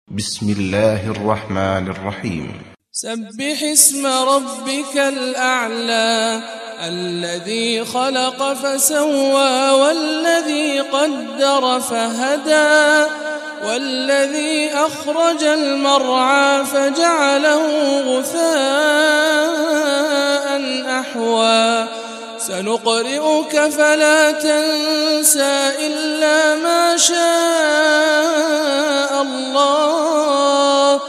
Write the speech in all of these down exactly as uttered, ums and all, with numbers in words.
بسم الله الرحمن الرحيم. سبح اسم ربك الأعلى الذي خلق فسوى والذي قدر فهدى والذي أخرج المرعى فجعله غثاء أحوى سنقرئك فلا تنسى إلا ما شاء الله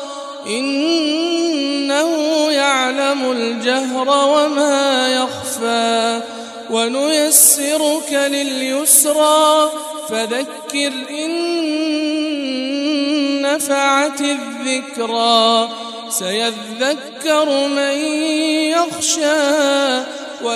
إنه يعلم الجهر وما يخفى ونيسرك لليسرى فذكر إن نفعت الذكرى سيذكر من يخشى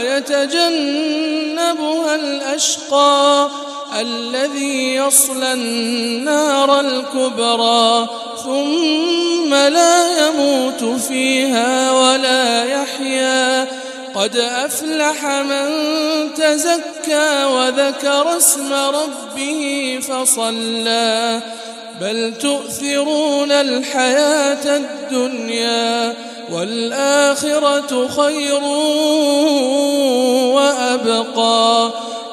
ويتجنبها الأشقى الذي يصلى النار الكبرى ثم لا يموت فيها ولا يحيا قد أفلح من تزكى وذكر اسم ربه فصلى بل تؤثرون الحياة الدنيا والآخرة خير وأبقى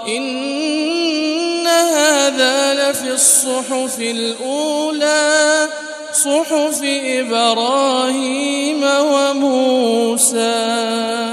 إن هذا لفي الصحف الأولى صحف إبراهيم وموسى.